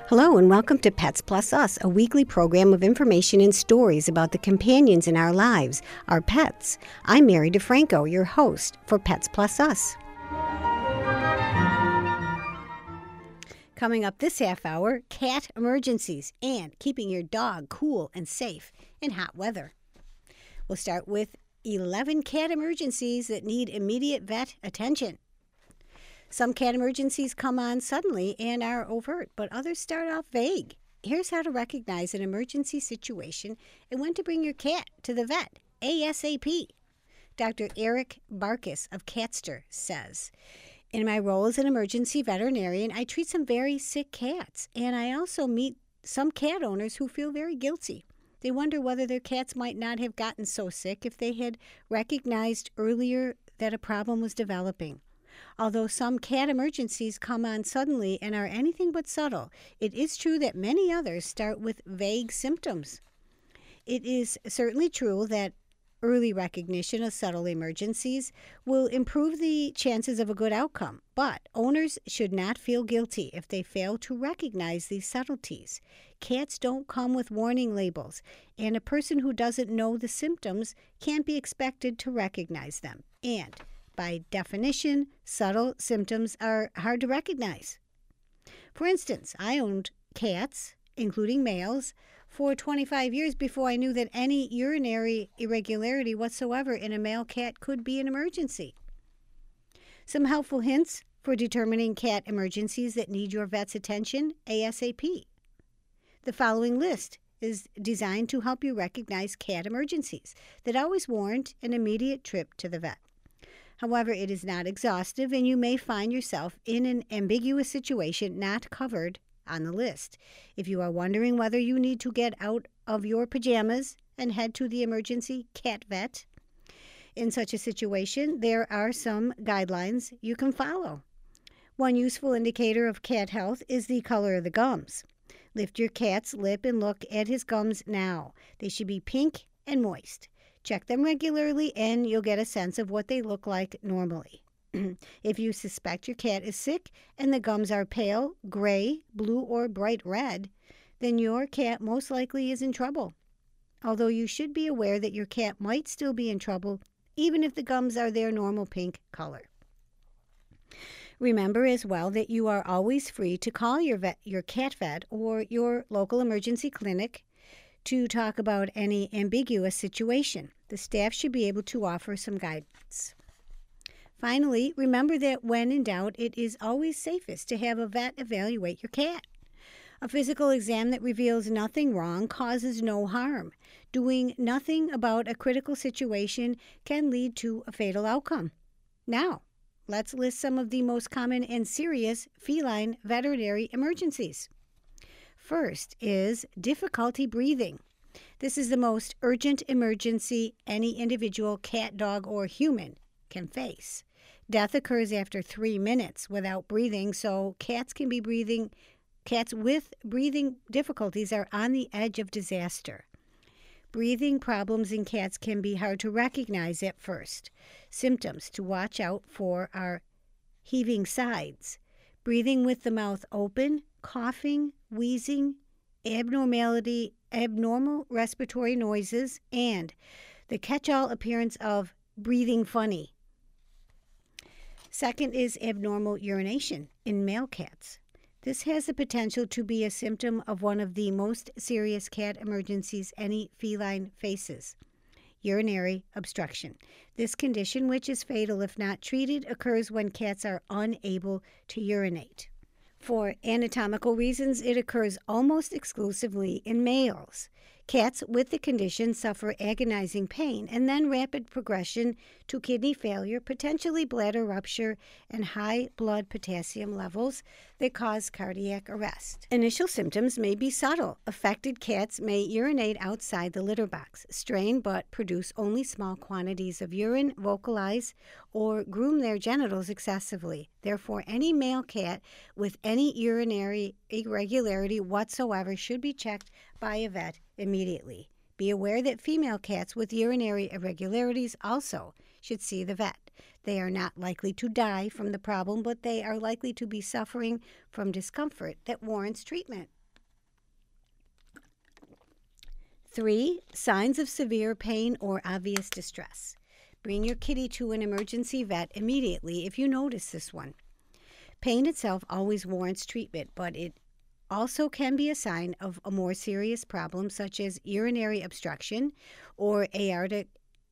Hello and welcome to Pets Plus Us, a weekly program of information and stories about the companions in our lives, our pets. I'm Mary DeFranco, your host for Pets Plus Us. Coming up this half hour, cat emergencies and keeping your dog cool and safe in hot weather. We'll start with 11 cat emergencies that need immediate vet attention. Some cat emergencies come on suddenly and are overt, but others start off vague. Here's how to recognize an emergency situation and when to bring your cat to the vet, ASAP. Dr. Eric Barkus of Catster says, "In my role as an emergency veterinarian, I treat some very sick cats, and I also meet some cat owners who feel very guilty. They wonder whether their cats might not have gotten so sick if they had recognized earlier that a problem was developing. Although some cat emergencies come on suddenly and are anything but subtle, it is true that many others start with vague symptoms. It is certainly true that early recognition of subtle emergencies will improve the chances of a good outcome, but owners should not feel guilty if they fail to recognize these subtleties. Cats don't come with warning labels, and a person who doesn't know the symptoms can't be expected to recognize them. And by definition, subtle symptoms are hard to recognize. For instance, I owned cats, including males, for 25 years before I knew that any urinary irregularity whatsoever in a male cat could be an emergency. Some helpful hints for determining cat emergencies that need your vet's attention ASAP. The following list is designed to help you recognize cat emergencies that always warrant an immediate trip to the vet. However, it is not exhaustive, and you may find yourself in an ambiguous situation not covered on the list. If you are wondering whether you need to get out of your pajamas and head to the emergency cat vet, in such a situation, there are some guidelines you can follow. One useful indicator of cat health is the color of the gums. Lift your cat's lip and look at his gums now. They should be pink and moist. Check them regularly and you'll get a sense of what they look like normally. If you suspect your cat is sick and the gums are pale, gray, blue, or bright red, then your cat most likely is in trouble. Although you should be aware that your cat might still be in trouble even if the gums are their normal pink color. Remember as well that you are always free to call your cat vet or your local emergency clinic to talk about any ambiguous situation. The staff should be able to offer some guidance. Finally, remember that when in doubt, it is always safest to have a vet evaluate your cat. A physical exam that reveals nothing wrong causes no harm. Doing nothing about a critical situation can lead to a fatal outcome. Now, let's list some of the most common and serious feline veterinary emergencies. First is difficulty breathing. This is the most urgent emergency any individual, cat, dog, or human can face. Death occurs after 3 minutes without breathing, so cats with breathing difficulties are on the edge of disaster. Breathing problems in cats can be hard to recognize at first. Symptoms to watch out for are heaving sides, breathing with the mouth open, coughing, wheezing, abnormal respiratory noises, and the catch-all appearance of breathing funny. Second is abnormal urination in male cats. This has the potential to be a symptom of one of the most serious cat emergencies any feline faces, urinary obstruction. This condition, which is fatal if not treated, occurs when cats are unable to urinate. For anatomical reasons, it occurs almost exclusively in males. Cats with the condition suffer agonizing pain and then rapid progression to kidney failure, potentially bladder rupture, and high blood potassium levels that cause cardiac arrest. Initial symptoms may be subtle. Affected cats may urinate outside the litter box, strain but produce only small quantities of urine, vocalize, or groom their genitals excessively. Therefore, any male cat with any urinary irregularity whatsoever should be checked by a vet immediately. Be aware that female cats with urinary irregularities also should see the vet. They are not likely to die from the problem, but they are likely to be suffering from discomfort that warrants treatment. 3, signs of severe pain or obvious distress. Bring your kitty to an emergency vet immediately if you notice this one. Pain itself always warrants treatment, but it also can be a sign of a more serious problem such as urinary obstruction or aortic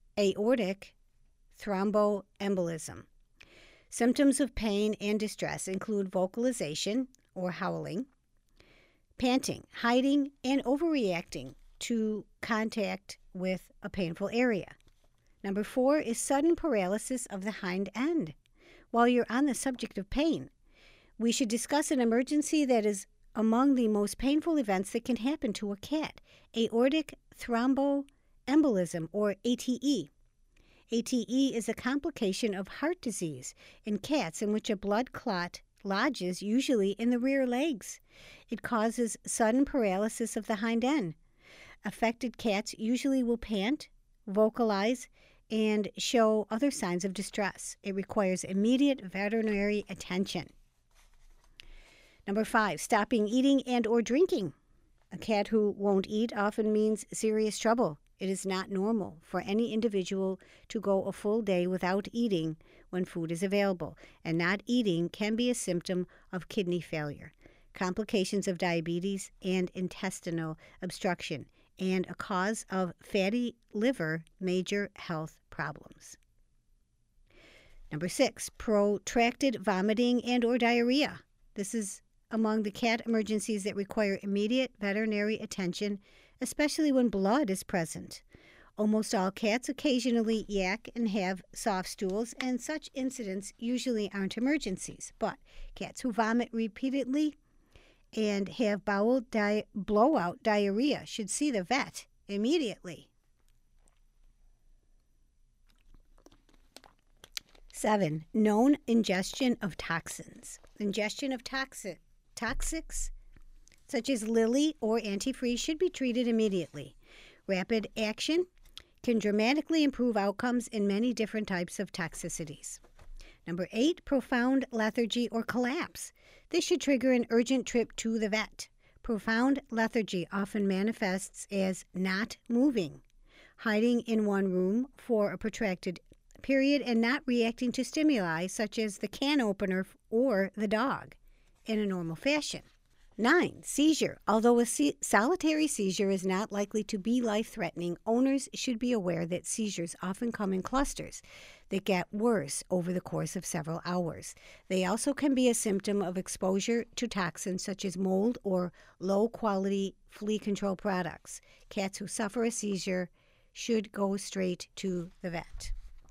thromboembolism. Symptoms of pain and distress include vocalization or howling, panting, hiding, and overreacting to contact with a painful area. Number 4 is sudden paralysis of the hind end. While you're on the subject of pain, we should discuss an emergency that is among the most painful events that can happen to a cat, aortic thromboembolism, or ATE. ATE is a complication of heart disease in cats in which a blood clot lodges, usually in the rear legs. It causes sudden paralysis of the hind end. Affected cats usually will pant, vocalize, and show other signs of distress. It requires immediate veterinary attention. Number 5, stopping eating and or drinking. A cat who won't eat often means serious trouble. It is not normal for any individual to go a full day without eating when food is available, and not eating can be a symptom of kidney failure, complications of diabetes and intestinal obstruction, and a cause of fatty liver, major health problems. Number 6, protracted vomiting and or diarrhea. This is among the cat emergencies that require immediate veterinary attention, especially when blood is present. Almost all cats occasionally yak and have soft stools, and such incidents usually aren't emergencies. But cats who vomit repeatedly and have bowel blowout diarrhea should see the vet immediately. 7, known ingestion of toxins. Ingestion of toxics such as lily or antifreeze should be treated immediately. Rapid action can dramatically improve outcomes in many different types of toxicities. Number 8, profound lethargy or collapse. This should trigger an urgent trip to the vet. Profound lethargy often manifests as not moving, hiding in one room for a protracted period, and not reacting to stimuli such as the can opener or the dog in a normal fashion. 9, seizure. Although a solitary seizure is not likely to be life-threatening, owners should be aware that seizures often come in clusters that get worse over the course of several hours. They also can be a symptom of exposure to toxins such as mold or low-quality flea control products. Cats who suffer a seizure should go straight to the vet.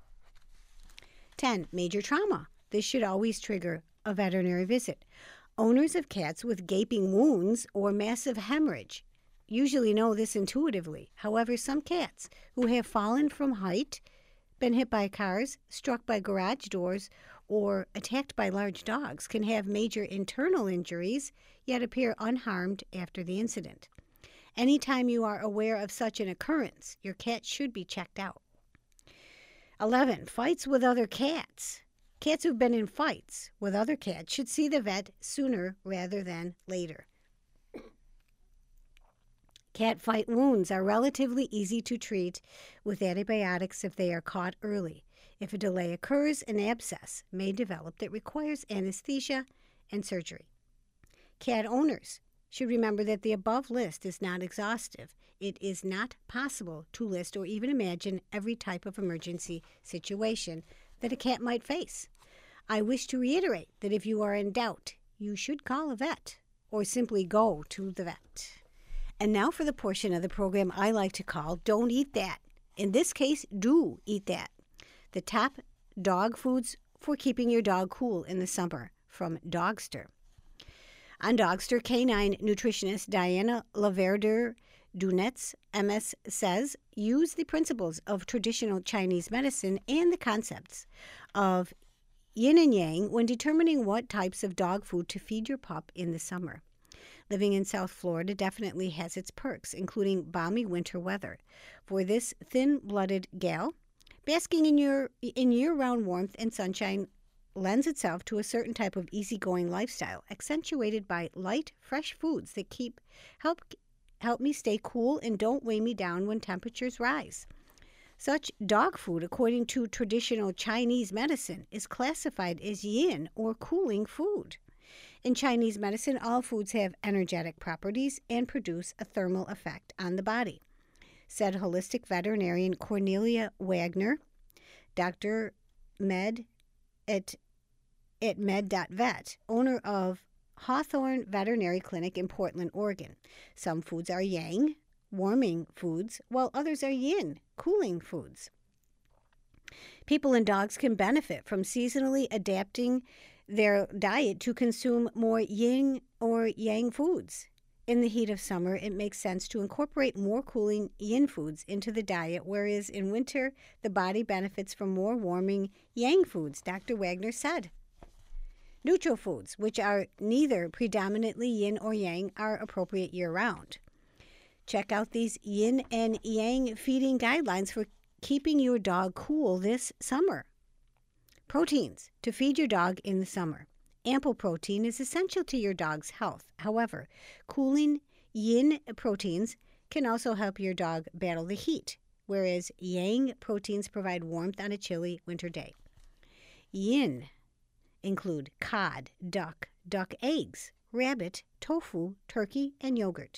10, major trauma. This should always trigger a veterinary visit. Owners of cats with gaping wounds or massive hemorrhage usually know this intuitively. However, some cats who have fallen from height, been hit by cars, struck by garage doors, or attacked by large dogs can have major internal injuries, yet appear unharmed after the incident. Anytime you are aware of such an occurrence, your cat should be checked out. 11, fights with other cats. Cats who've been in fights with other cats should see the vet sooner rather than later. Cat fight wounds are relatively easy to treat with antibiotics if they are caught early. If a delay occurs, an abscess may develop that requires anesthesia and surgery. Cat owners should remember that the above list is not exhaustive. It is not possible to list or even imagine every type of emergency situation that a cat might face. I wish to reiterate that if you are in doubt, you should call a vet or simply go to the vet. And now for the portion of the program I like to call Don't Eat That. In this case, do eat that. The top dog foods for keeping your dog cool in the summer from Dogster. On Dogster, canine nutritionist Diana Laverdure-Dunetz, MS, says, use the principles of traditional Chinese medicine and the concepts of yin and yang when determining what types of dog food to feed your pup in the summer. Living in South Florida definitely has its perks, including balmy winter weather. For this thin-blooded gal, basking in year-round warmth and sunshine lends itself to a certain type of easygoing lifestyle, accentuated by light, fresh foods that help help me stay cool and don't weigh me down when temperatures rise. Such dog food, according to traditional Chinese medicine, is classified as yin or cooling food. In Chinese medicine, all foods have energetic properties and produce a thermal effect on the body, said holistic veterinarian Cornelia Wagner, Dr. Med at med.vet, owner of Hawthorne Veterinary Clinic in Portland, Oregon. Some foods are yang, warming foods, while others are yin, cooling foods. People and dogs can benefit from seasonally adapting their diet to consume more yin or yang foods. In the heat of summer, it makes sense to incorporate more cooling yin foods into the diet, whereas in winter, the body benefits from more warming yang foods, Dr. Wagner said. Neutral foods, which are neither predominantly yin or yang, are appropriate year-round. Check out these yin and yang feeding guidelines for keeping your dog cool this summer. Proteins to feed your dog in the summer. Ample protein is essential to your dog's health. However, cooling yin proteins can also help your dog battle the heat, whereas yang proteins provide warmth on a chilly winter day. Yin include cod, duck eggs, rabbit, tofu, turkey, and yogurt.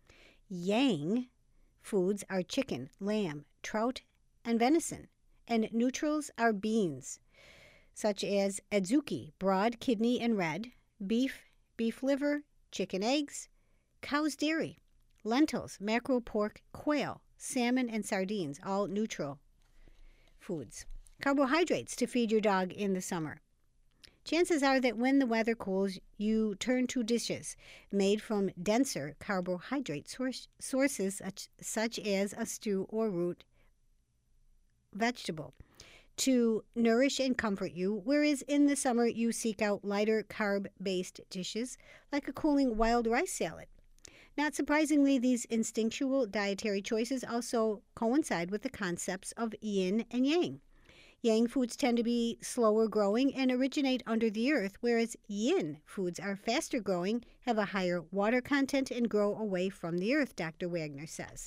Yang foods are chicken, lamb, trout, and venison, and neutrals are beans, such as adzuki, broad, kidney, and red, beef liver, chicken eggs, cow's dairy, lentils, mackerel, pork, quail, salmon, and sardines, all neutral foods. Carbohydrates to feed your dog in the summer. Chances are that when the weather cools, you turn to dishes made from denser carbohydrate sources such as a stew or root vegetable to nourish and comfort you, whereas in the summer you seek out lighter carb-based dishes like a cooling wild rice salad. Not surprisingly, these instinctual dietary choices also coincide with the concepts of yin and yang. Yang foods tend to be slower growing and originate under the earth, whereas yin foods are faster growing, have a higher water content, and grow away from the earth, Dr. Wagner says.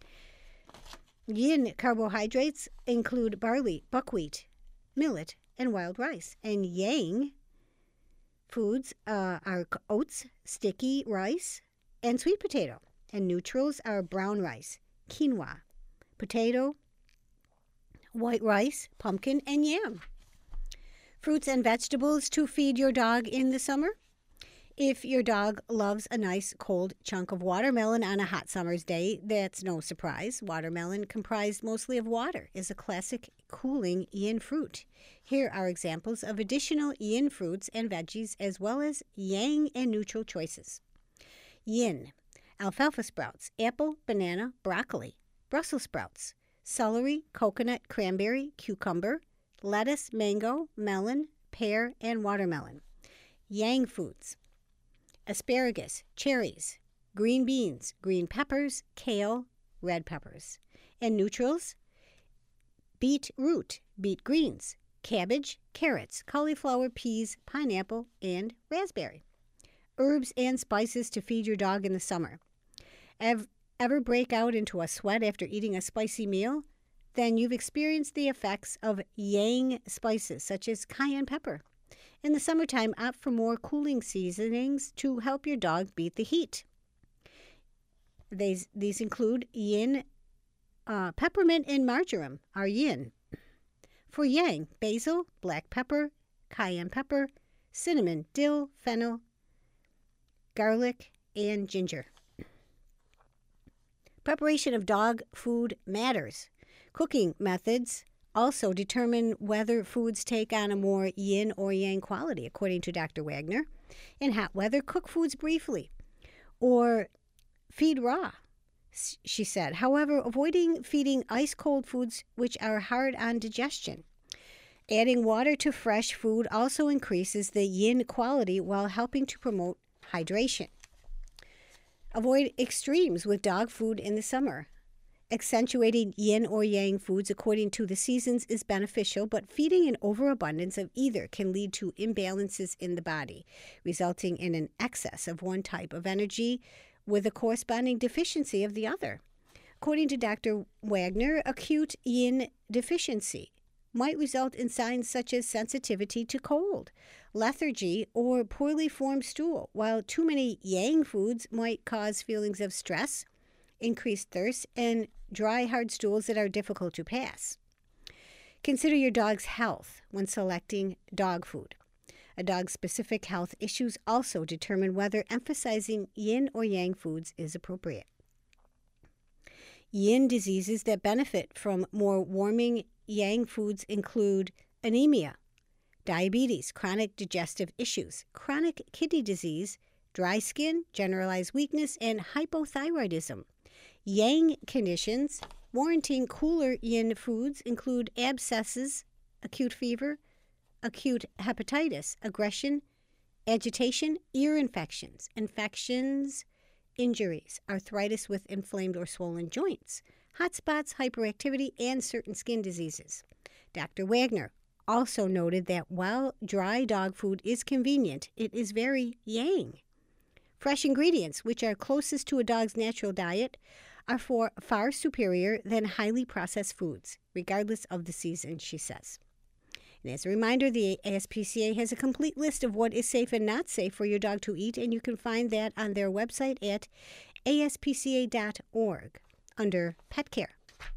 Yin carbohydrates include barley, buckwheat, millet, and wild rice. And yang foods are oats, sticky rice, and sweet potato. And neutrals are brown rice, quinoa, potato, white rice, pumpkin, and yam. Fruits and vegetables to feed your dog in the summer. If your dog loves a nice cold chunk of watermelon on a hot summer's day, that's no surprise. Watermelon, comprised mostly of water, is a classic cooling yin fruit. Here are examples of additional yin fruits and veggies, as well as yang and neutral choices. Yin: alfalfa sprouts, apple, banana, broccoli, Brussels sprouts, celery, coconut, cranberry, cucumber, lettuce, mango, melon, pear, and watermelon. Yang foods: asparagus, cherries, green beans, green peppers, kale, red peppers. And neutrals: beet root, beet greens, cabbage, carrots, cauliflower, peas, pineapple, and raspberry. Herbs and spices to feed your dog in the summer. Ever break out into a sweat after eating a spicy meal? Then you've experienced the effects of yang spices, such as cayenne pepper. In the summertime, opt for more cooling seasonings to help your dog beat the heat. These include yin, peppermint and marjoram are yin. For yang, basil, black pepper, cayenne pepper, cinnamon, dill, fennel, garlic, and ginger. Preparation of dog food matters. Cooking methods also determine whether foods take on a more yin or yang quality, according to Dr. Wagner. In hot weather, cook foods briefly or feed raw, she said. However, avoiding feeding ice-cold foods which are hard on digestion. Adding water to fresh food also increases the yin quality while helping to promote hydration. Avoid extremes with dog food in the summer. Accentuating yin or yang foods according to the seasons is beneficial, but feeding an overabundance of either can lead to imbalances in the body, resulting in an excess of one type of energy with a corresponding deficiency of the other. According to Dr. Wagner, acute yin deficiency might result in signs such as sensitivity to cold, lethargy, or poorly formed stool, while too many yang foods might cause feelings of stress, increased thirst, and dry, hard stools that are difficult to pass. Consider your dog's health when selecting dog food. A dog's specific health issues also determine whether emphasizing yin or yang foods is appropriate. Yin diseases that benefit from more warming yang foods include anemia, diabetes, chronic digestive issues, chronic kidney disease, dry skin, generalized weakness, and hypothyroidism. Yang conditions warranting cooler yin foods include abscesses, acute fever, acute hepatitis, aggression, agitation, ear infections, injuries, arthritis with inflamed or swollen joints, hot spots, hyperactivity, and certain skin diseases. Dr. Wagner also noted that while dry dog food is convenient, it is very yang. Fresh ingredients, which are closest to a dog's natural diet, are far superior than highly processed foods, regardless of the season, she says. And as a reminder, the ASPCA has a complete list of what is safe and not safe for your dog to eat, and you can find that on their website at aspca.org under Pet Care.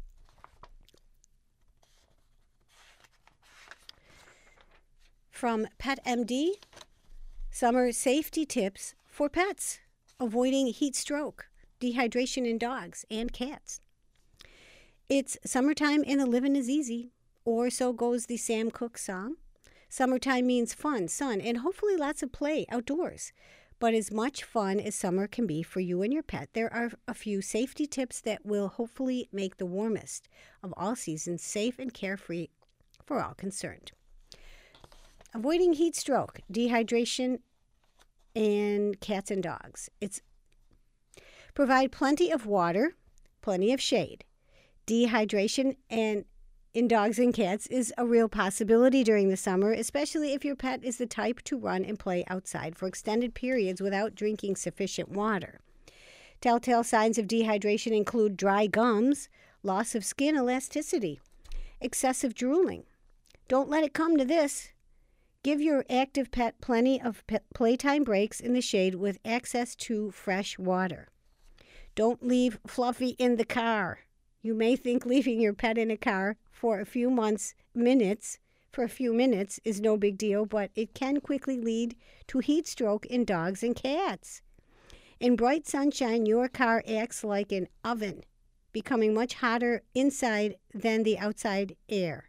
From Pet MD, summer safety tips for pets, avoiding heat stroke, dehydration in dogs and cats. It's summertime and the living is easy. Or so goes the Sam Cooke song. Summertime means fun, sun, and hopefully lots of play outdoors. But as much fun as summer can be for you and your pet, there are a few safety tips that will hopefully make the warmest of all seasons safe and carefree for all concerned. Avoiding heat stroke, dehydration, and cats and dogs. Provide plenty of water, plenty of shade. Dehydration in dogs and cats is a real possibility during the summer, especially if your pet is the type to run and play outside for extended periods without drinking sufficient water. Telltale signs of dehydration include dry gums, loss of skin elasticity, excessive drooling. Don't let it come to this. Give your active pet plenty of playtime breaks in the shade with access to fresh water. Don't leave Fluffy in the car. You may think leaving your pet in a car for a few minutes is no big deal, but it can quickly lead to heat stroke in dogs and cats. In bright sunshine, your car acts like an oven, becoming much hotter inside than the outside air.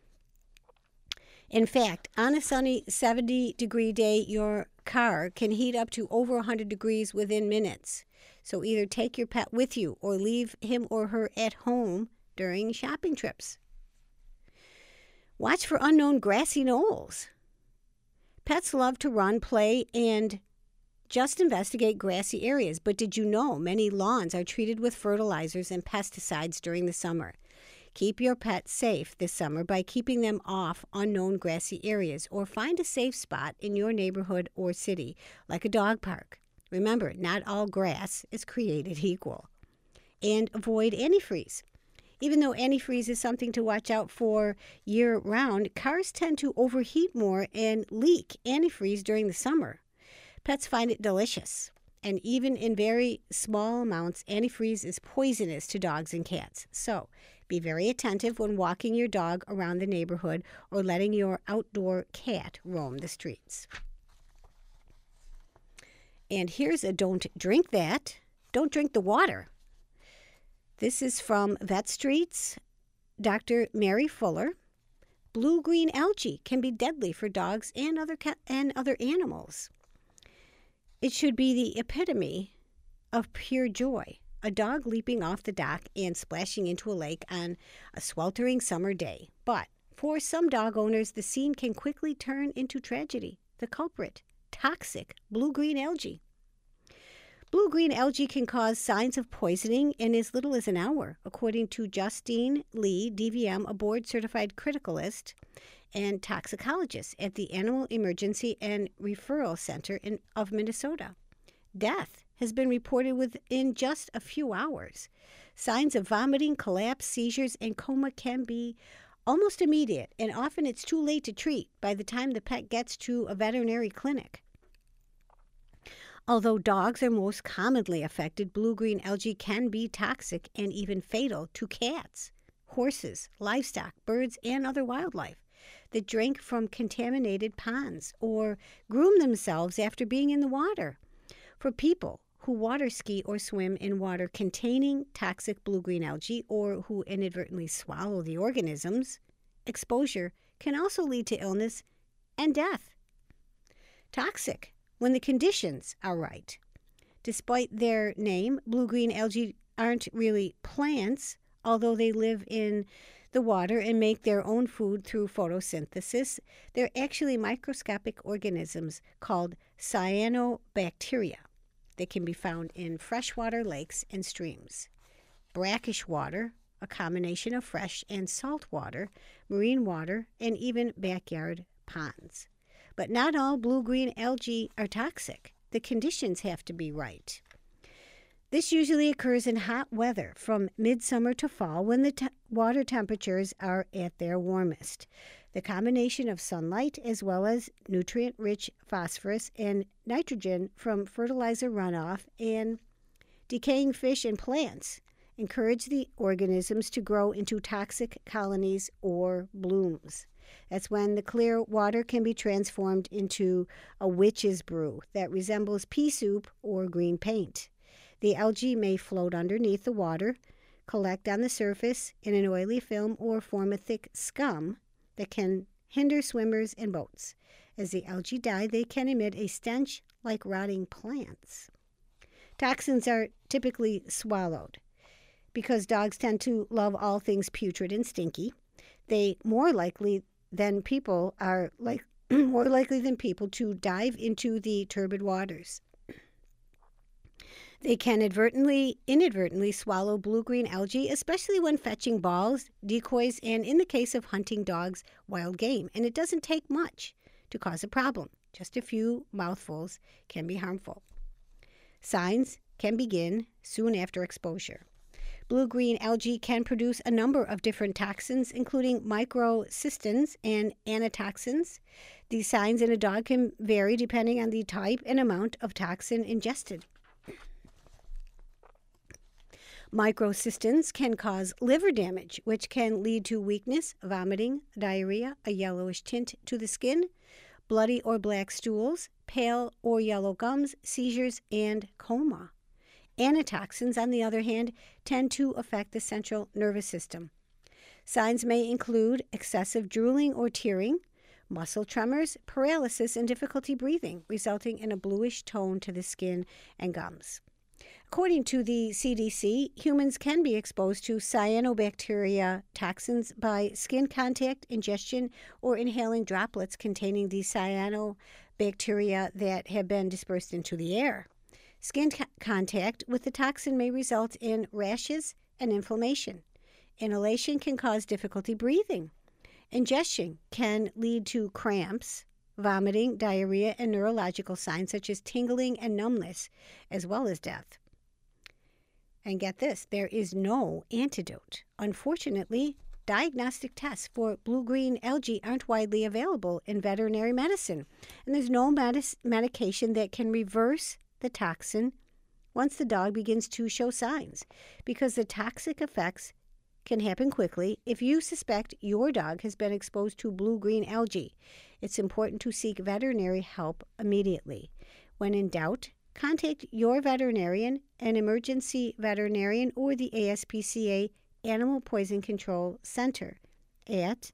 In fact, on a sunny 70-degree day, your car can heat up to over 100 degrees within minutes. So either take your pet with you or leave him or her at home during shopping trips. Watch for unknown grassy knolls. Pets love to run, play, and just investigate grassy areas. But did you know many lawns are treated with fertilizers and pesticides during the summer? Keep your pet safe this summer by keeping them off unknown grassy areas, or find a safe spot in your neighborhood or city, like a dog park. Remember, not all grass is created equal. And avoid antifreeze. Even though antifreeze is something to watch out for year-round, cars tend to overheat more and leak antifreeze during the summer. Pets find it delicious. And even in very small amounts, antifreeze is poisonous to dogs and cats. So be very attentive when walking your dog around the neighborhood or letting your outdoor cat roam the streets. And here's a don't drink that. Don't drink the water. This is from Vet Street's Dr. Mary Fuller. Blue-green algae can be deadly for dogs and other animals. It should be the epitome of pure joy, a dog leaping off the dock and splashing into a lake on a sweltering summer day. But for some dog owners, the scene can quickly turn into tragedy. The culprit, toxic blue-green algae. Blue-green algae can cause signs of poisoning in as little as an hour, according to Justine Lee, DVM, a board-certified criticalist and toxicologist at the Animal Emergency and Referral Center of Minnesota. Death has been reported within just a few hours. Signs of vomiting, collapse, seizures, and coma can be almost immediate, and often it's too late to treat by the time the pet gets to a veterinary clinic. Although dogs are most commonly affected, blue-green algae can be toxic and even fatal to cats, horses, livestock, birds, and other wildlife that drink from contaminated ponds or groom themselves after being in the water. For people who water ski or swim in water containing toxic blue-green algae or who inadvertently swallow the organisms, exposure can also lead to illness and death. Toxic when the conditions are right. Despite their name, blue-green algae aren't really plants, although they live in the water and make their own food through photosynthesis. They're actually microscopic organisms called cyanobacteria. They can be found in freshwater lakes and streams. Brackish water, a combination of fresh and salt water, marine water, and even backyard ponds. But not all blue-green algae are toxic. The conditions have to be right. This usually occurs in hot weather from midsummer to fall when the water temperatures are at their warmest. The combination of sunlight as well as nutrient-rich phosphorus and nitrogen from fertilizer runoff and decaying fish and plants encourage the organisms to grow into toxic colonies or blooms. That's when the clear water can be transformed into a witch's brew that resembles pea soup or green paint. The algae may float underneath the water, collect on the surface in an oily film, or form a thick scum that can hinder swimmers and boats. As the algae die, they can emit a stench like rotting plants. Toxins are typically swallowed. Because dogs tend to love all things putrid and stinky, they more likely than people to dive into the turbid waters. They can inadvertently swallow blue-green algae, especially when fetching balls, decoys, and in the case of hunting dogs, wild game. And it doesn't take much to cause a problem. Just a few mouthfuls can be harmful. Signs can begin soon after exposure. Blue-green algae can produce a number of different toxins, including microcystins and anatoxins. These signs in a dog can vary depending on the type and amount of toxin ingested. Microcystins can cause liver damage, which can lead to weakness, vomiting, diarrhea, a yellowish tint to the skin, bloody or black stools, pale or yellow gums, seizures, and coma. Anatoxins, on the other hand, tend to affect the central nervous system. Signs may include excessive drooling or tearing, muscle tremors, paralysis, and difficulty breathing, resulting in a bluish tone to the skin and gums. According to the CDC, humans can be exposed to cyanobacteria toxins by skin contact, ingestion, or inhaling droplets containing the cyanobacteria that have been dispersed into the air. Skin contact with the toxin may result in rashes and inflammation. Inhalation can cause difficulty breathing. Ingestion can lead to cramps, vomiting, diarrhea, and neurological signs such as tingling and numbness, as well as death. And get this, there is no antidote. Unfortunately, diagnostic tests for blue-green algae aren't widely available in veterinary medicine, and there's no medication that can reverse the toxin once the dog begins to show signs, because the toxic effects can happen quickly. If you suspect your dog has been exposed to blue-green algae, it's important to seek veterinary help immediately. When in doubt, contact your veterinarian, an emergency veterinarian, or the ASPCA Animal Poison Control Center at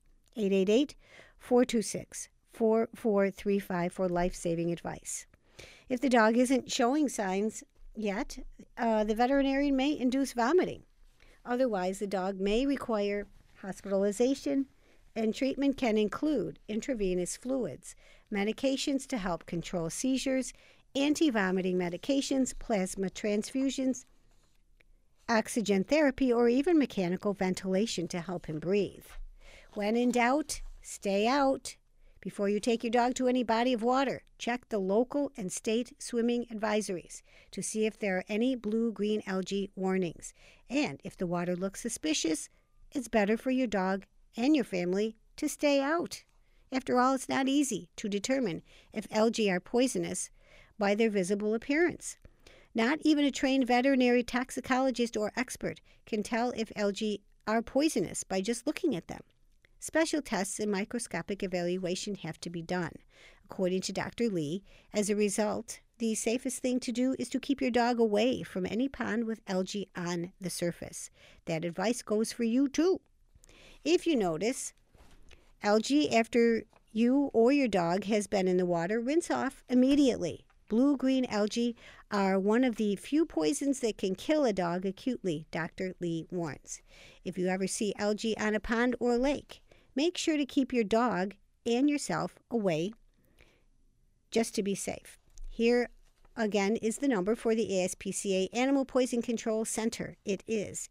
888-426-4435 for life-saving advice. If the dog isn't showing signs yet, the veterinarian may induce vomiting. Otherwise, the dog may require hospitalization, and treatment can include intravenous fluids, medications to help control seizures, anti-vomiting medications, plasma transfusions, oxygen therapy, or even mechanical ventilation to help him breathe. When in doubt, stay out, Before you take your dog to any body of water, check the local and state swimming advisories to see if there are any blue-green algae warnings. And if the water looks suspicious, it's better for your dog and your family to stay out. After all, it's not easy to determine if algae are poisonous by their visible appearance. Not even a trained veterinary toxicologist or expert can tell if algae are poisonous by just looking at them. Special tests and microscopic evaluation have to be done. According to Dr. Lee, as a result, the safest thing to do is to keep your dog away from any pond with algae on the surface. That advice goes for you too. If you notice algae after you or your dog has been in the water, rinse off immediately. Blue-green algae are one of the few poisons that can kill a dog acutely, Dr. Lee warns. If you ever see algae on a pond or lake, make sure to keep your dog and yourself away just to be safe. Here again is the number for the ASPCA Animal Poison Control Center. It is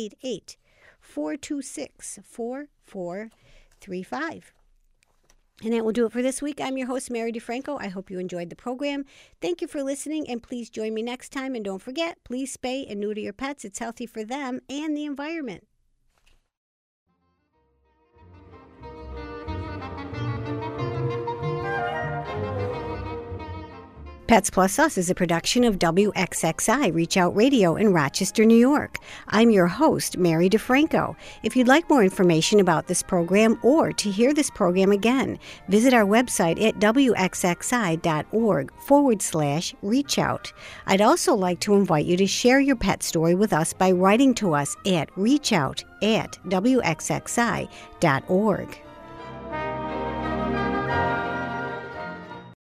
888-426-4435. And that will do it for this week. I'm your host, Mary DeFranco. I hope you enjoyed the program. Thank you for listening, and please join me next time. And don't forget, please spay and neuter your pets. It's healthy for them and the environment. Pets Plus Us is a production of WXXI Reach Out Radio in Rochester, New York. I'm your host, Mary DeFranco. If you'd like more information about this program or to hear this program again, visit our website at wxxi.org/reachout. I'd also like to invite you to share your pet story with us by writing to us at reachout@wxxi.org.